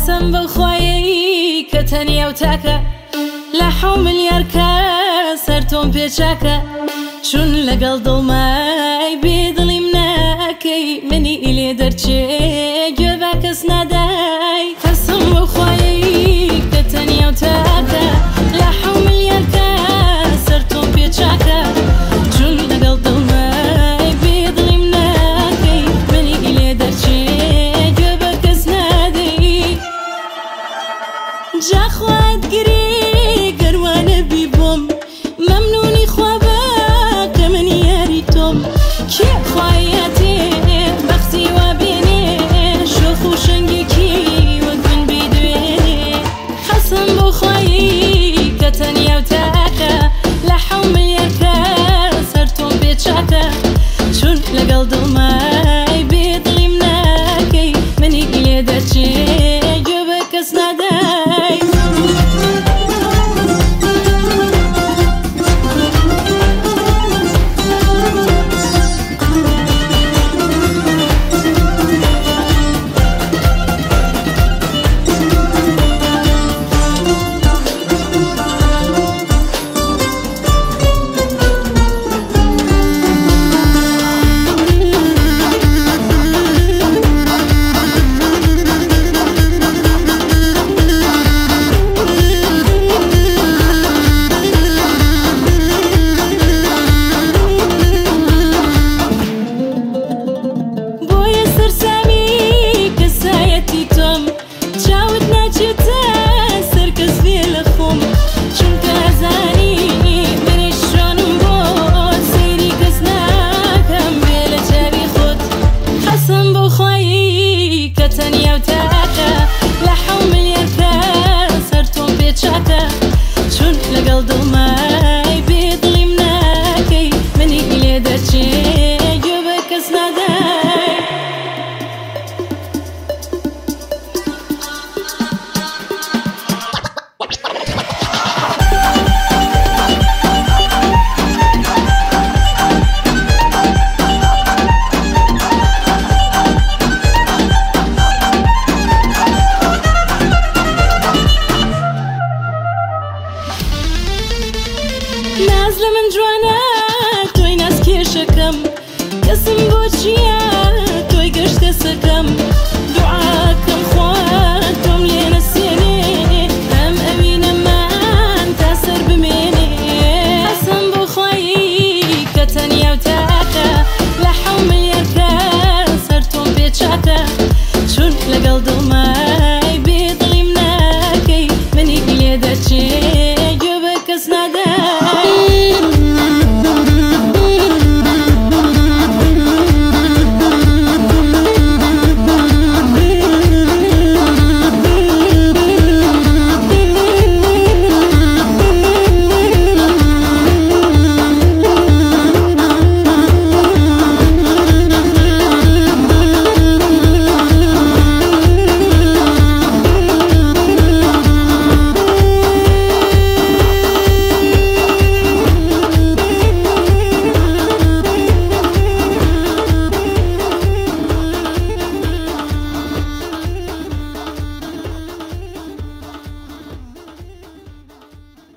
قەسەم بەخوایەی کە تەنیا و تاکە لە 7 ملیار کەس هەر تۆم پێچاکە چون لەگەڵ دڵمای بێدڵیم ناکەی منی ئیلێ دەرچێ گوێ بە کەس نادای قەسەم بەخوایەی کە تەنیا و تاکە لە 7 ملیار کەس هەر تۆم پێچاکە چون لەگەڵ دڵمای بێدڵیم ناکەی منی ئیلێ دەرچێ گوێ بە کەس نادەی جا